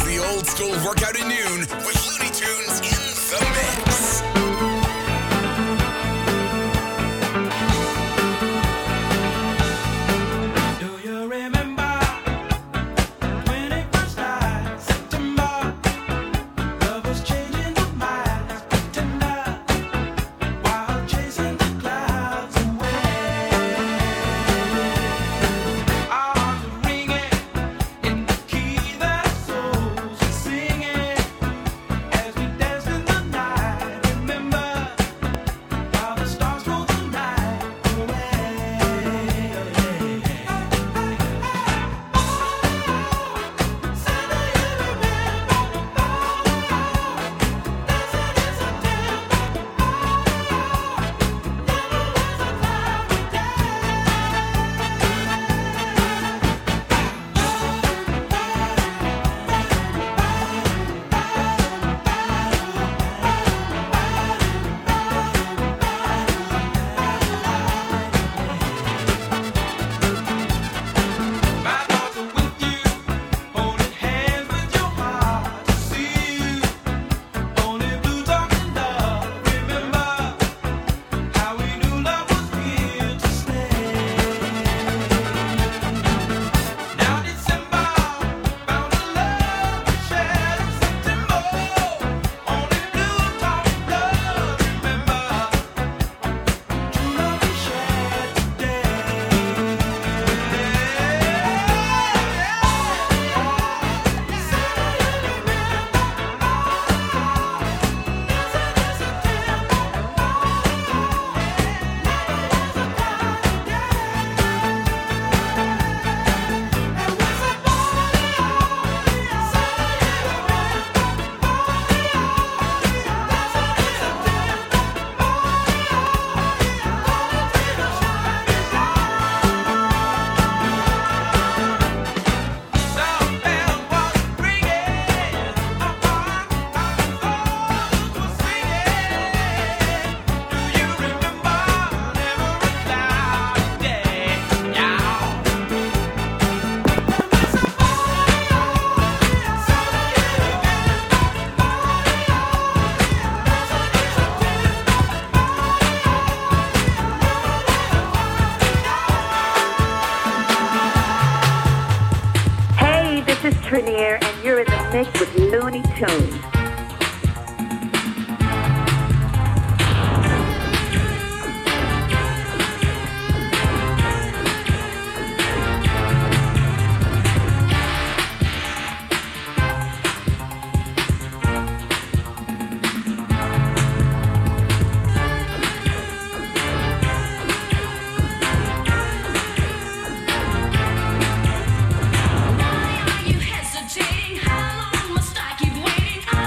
the old school workout at noon with Looney Tunes in the mix. Trinier, and you're in the mix with Looney Tunes. You hesitating? How long must I keep waiting?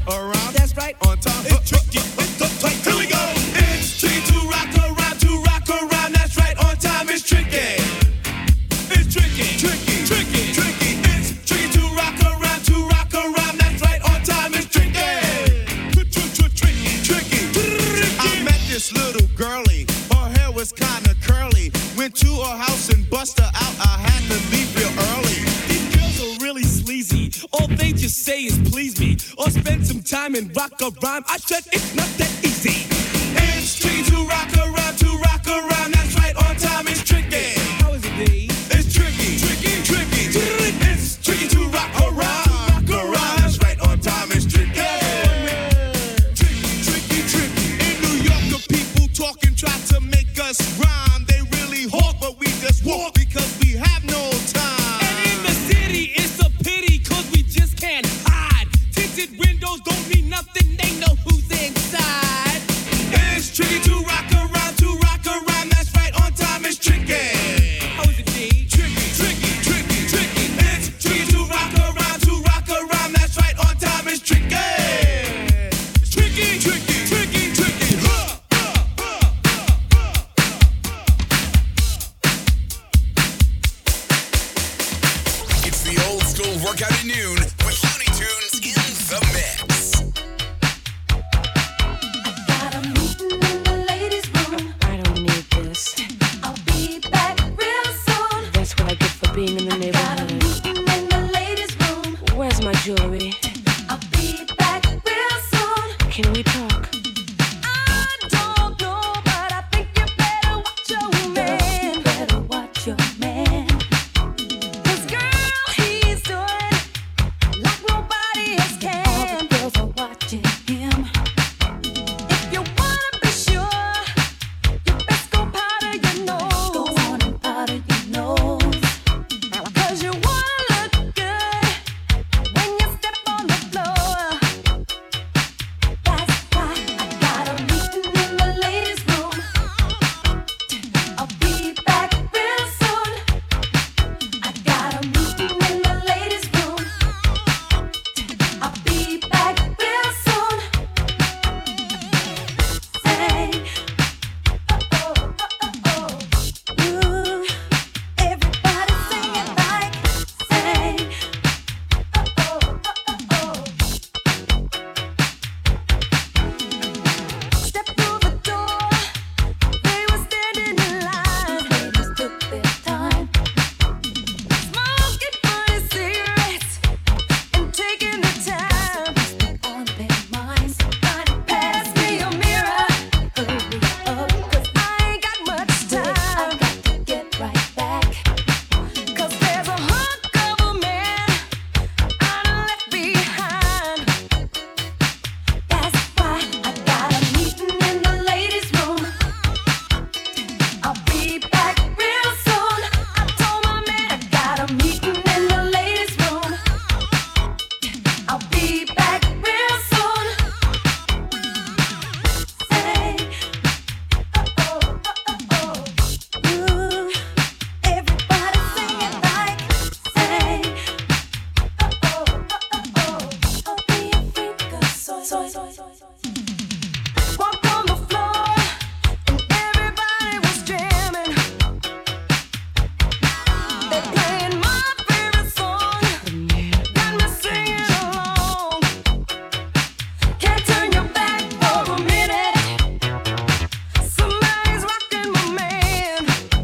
around. That's right, on time. It's tricky. It's the tight. Here we go. It's tricky to rock around, to rock around. That's right, on time. It's tricky. It's tricky, tricky, tricky, tricky. It's tricky to rock around, to rock around. That's right, on time. It's tricky. Tricky, tricky. I met this little girlie. Her hair was kinda curly. Went to her house and bust her out. I had to leave real early. These girls are really sleazy. All they just say is please me, or spend some time and rock a rhyme. I said it's not that easy. It's tricky to rock around, to rock around. That's right, on time. It's tricky. How is it, D? It's tricky, tricky, tricky. It's tricky to rock around, rock around. That's right, on time. It's tricky. Tricky, tricky, tricky. In New York, the people talking try to make us rhyme. They really hawk, but we just walk because we have no time. And in the city, it's a pity, cause we just can't hide. Tinted windows don't mean nothing, they know who's inside. It's tricky to rock around, to rock around. That's right, on time. It's tricky. How is it, D? Tricky, tricky, tricky, tricky. It's tricky to rock around, to rock around. That's right, on time. It's tricky. It's tricky, tricky, tricky, tricky. It's the old school workout at noon with Looney Tunes in the mix. Got a meeting in the ladies' room. I don't need this. I'll be back real soon. That's what I get for being in the Got a neighborhood. meeting in the ladies' room. Where's my jewelry? I'll be back real soon. Can we talk? I don't know, but I think you better watch your man. You better watch your man. 'Cause girl, he's doing like nobody else can. All the girls are watching him. If you wanna be sure, you best go powder your nose. Go on and powder your nose. 'Cause you wanna look good when you step on the floor. That's why I got a meeting in the ladies' room. I'll be back real soon. I got a meeting in the ladies' room. I'll be back real soon. Say, oh, oh, oh, oh. Ooh, everybody sing it like, say, oh, oh, oh, oh. Step through the door, they were standing in line. Ladies took their time, smoking funny cigarettes and taking their time. On their minds, pass me a mirror, hurry up, 'cause I ain't got much time. I got to get right back, 'cause there's a hunk of a man I done left behind. That's why I got a meeting in the ladies' room. I'll be back real soon. I told my man I got a meeting in the ladies' room. I'll be back real soon. Say, oh, oh, oh, oh. Ooh, everybody sing it like, say, oh, oh, oh, oh. I'll be a freak of soy. Walked on the floor and everybody was jamming. They playing my favorite song, got me singing along. Can't turn your back for a minute. Somebody's rocking my man.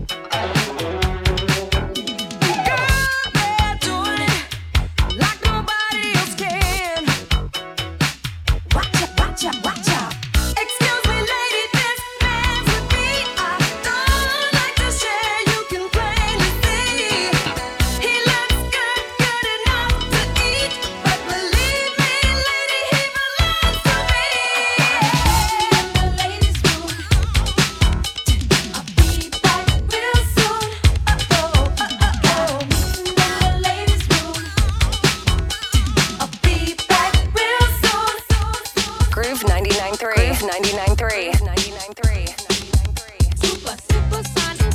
Girl, they're doing it like nobody else can. Watch out, watch out, watch out. Excuse me, lady, this man's with me. I don't like to share, you can plainly see. He looks good, good enough to eat. But believe me, lady, he belongs to me. In the ladies' room, I'll be back real soon. Oh, oh, oh, oh. In the ladies' room, I'll be back real soon. Groove 99.3. Groove 99.3. 99.3. Supersonic,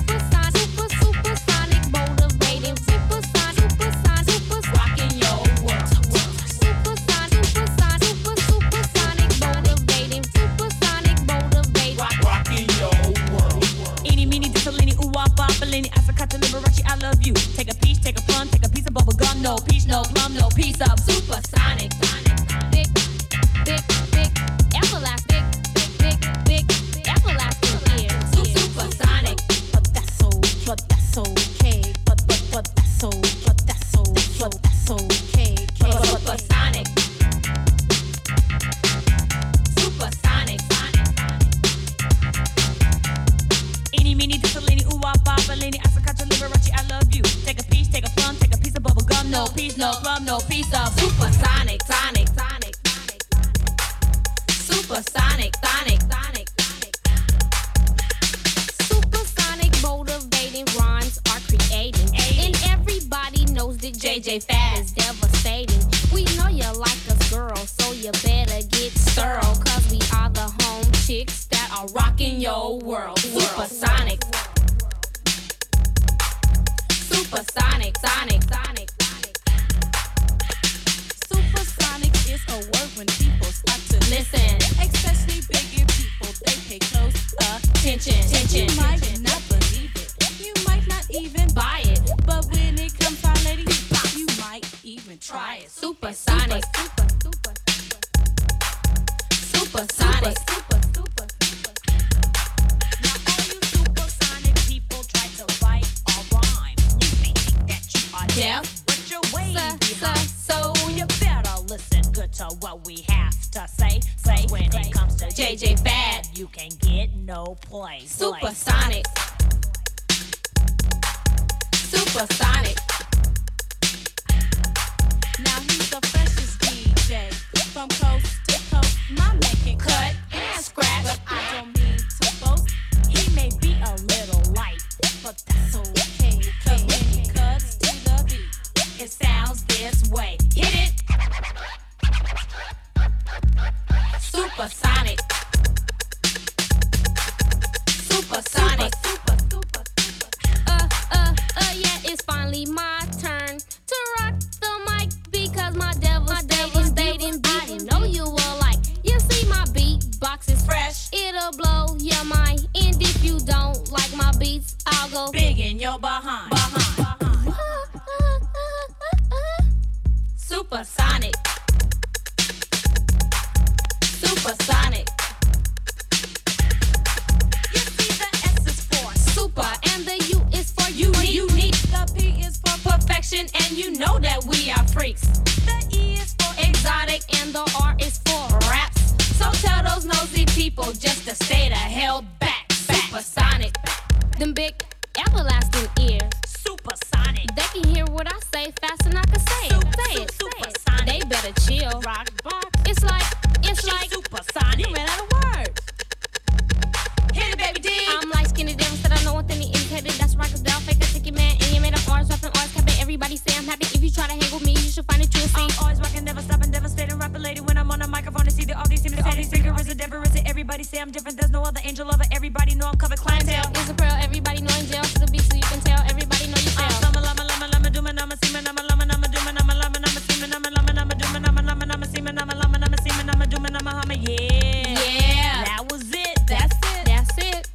motivating, supersonic, rocking your world. Supersonic, no piece of supersonic, sonic, sonic, supersonic, sonic, sonic, supersonic, motivating rhymes are creating, and everybody knows that JJ Fad is devastating. We know you like us, girl, so you better get thorough, cause we are the home chicks that are rocking your world. Supersonic, supersonic, sonic, sonic. Supersonic is a word when people start to Listen, especially bigger people, they pay close attention, attention. You might not believe it, you might not even Buy it, but when it comes to our lady, you might even try it. supersonic, supersonic, Now all you supersonic people try to write or rhyme. You may think that you are deaf, but you're way behind. so You better listen good to what we have to say. Say when it comes to JJ Fad, you can get no place. supersonic, supersonic, Now he's the freshest DJ from coast to coast. My man can cut and scratch, but I don't mean to boast. He may be a little light, but that's okay. Cause when he cuts to the beat, it sounds this way. Hit it! supersonic, supersonic. Yeah, it's finally my turn to rock the mic because my devastating beat. I know you will like. You see my beatbox is fresh. It'll blow your mind. And if you don't like my beats, I'll go Big in your behind. supersonic, supersonic, You see the S is for super, and the U is for unique. the P is for Perfection, and you know that we are freaks. the E is for Exotic, and the R is for raps. So tell those nosy people just to stay the hell back. Supersonic, them big everlasting ears. supersonic. They can hear what I say fast and I can say it. Say it. Supersonic. They better chill. Rock box. It's like Supersonic. you ran out of words. Hit it, baby D. I'm like skinny devil, said I know one thing he indicated. That's right, cause they'll fake a ticket man. And you made up R's, rapping R's, capping. Everybody say I'm happy. If you try to hang with me, you should find it, you'll see. Always rocking, never stopping, devastating, rapper lady. When I'm on the microphone, to see that all these seem to say figure is a devil, is it? Everybody say I'm different. There's no other angel over. Everybody know I'm covered clientele. It's a pearl, everybody know in jail. To the beat so you can tell. Everybody know you fail. Lama, lama, lama, lama, do my nama, see my nama, lama, nama, do my nama, lama, nama, see my nama, lama, nama, do my nama, lama, nama, see my nama, lama, nama, see my nama, do my nama, hama, yeah. Yeah. That was it. That's it. That's it.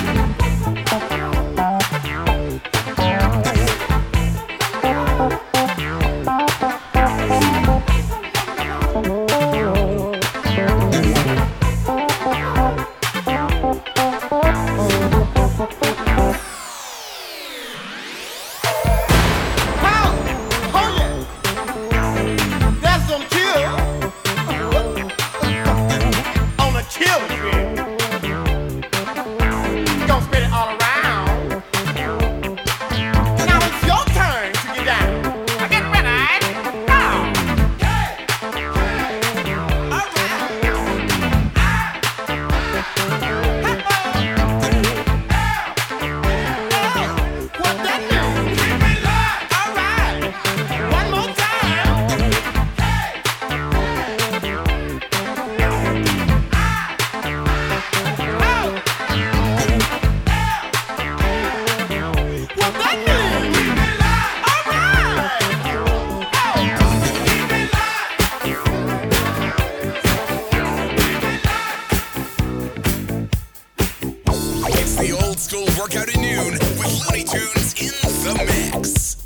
It's the old school workout at noon with Looney Tunes in the mix.